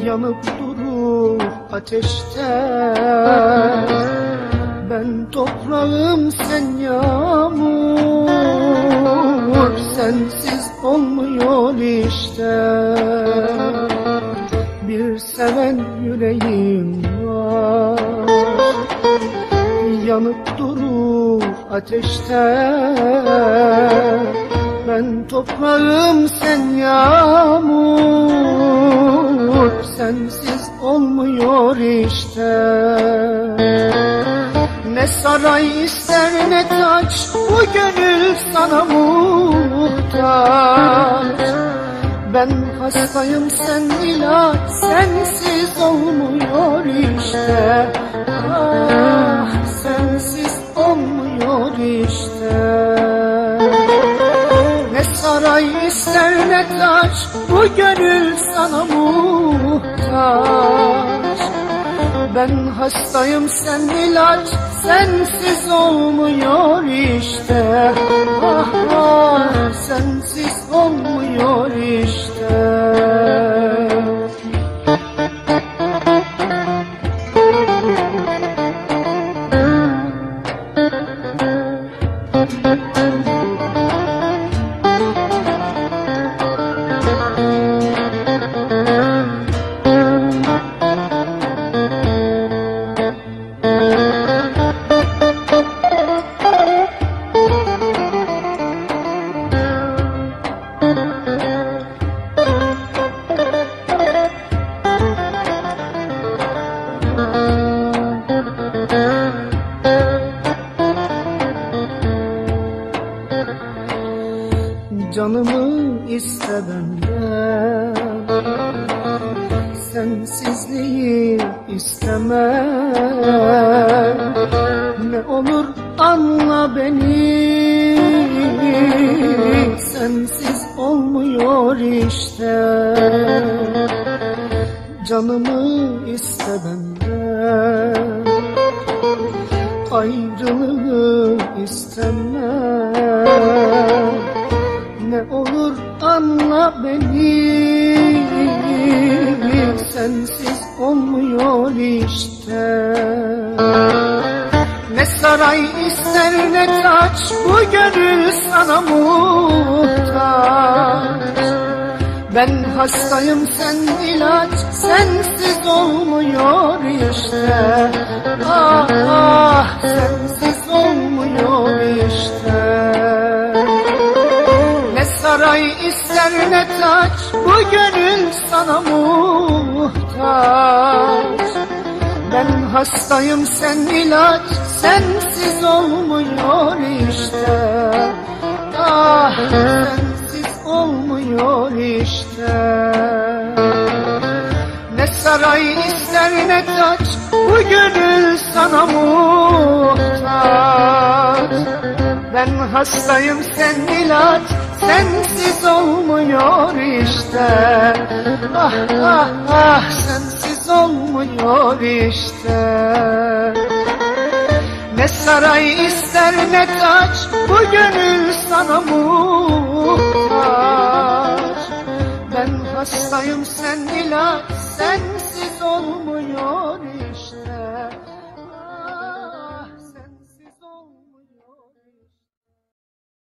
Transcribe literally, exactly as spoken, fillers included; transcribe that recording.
yanıp durur ateşte. Ben toprağım, sen yağmur, sensiz olmuyor işte. Bir seven yüreğim var, yanıp durur ateşte. Ben toprağım, sen yağmur, sensiz olmuyor işte. Ne saray ister ne taç, bu gönül sana muhtaç. Ben hastayım, sen ilaç, sensiz olmuyor işte. Ah, sensiz olmuyor işte. Ne saray ister ne taç, bu gönül sana muhtaç. Ben hastayım, sen ilaç, sensiz olmuyor işte. Ah ah, sensiz olmuyor işte. Canımı iste benden, sensizliği isteme. Ne olur anla beni, sensiz olmuyor işte. Canımı iste benden, ayrılığı isteme. Ne olur anla beni, sensiz olmuyor işte. Ne saray ister ne taç, bu gönül sana muhtaç. Ben hastayım, sen ilaç, sensiz olmuyor işte. Ah ah, sensiz olmuyor işte. Ne saray ister ne taç, bu gönül sana muhtaç. Ben hastayım, sen ilaç, sensiz olmuyor işte. Ah, sensiz olmuyor işte. Ne saray ister ne taç, bu gönül sana muhtaç. Ben hastayım, sen ilaç, sensiz olmuyor işte. Ah ah ah, sensiz olmuyor işte. Ne saray ister ne taç, bu gönül sana muhtaç. Ben hastayım, sen ilaç, sensiz olmuyor işte.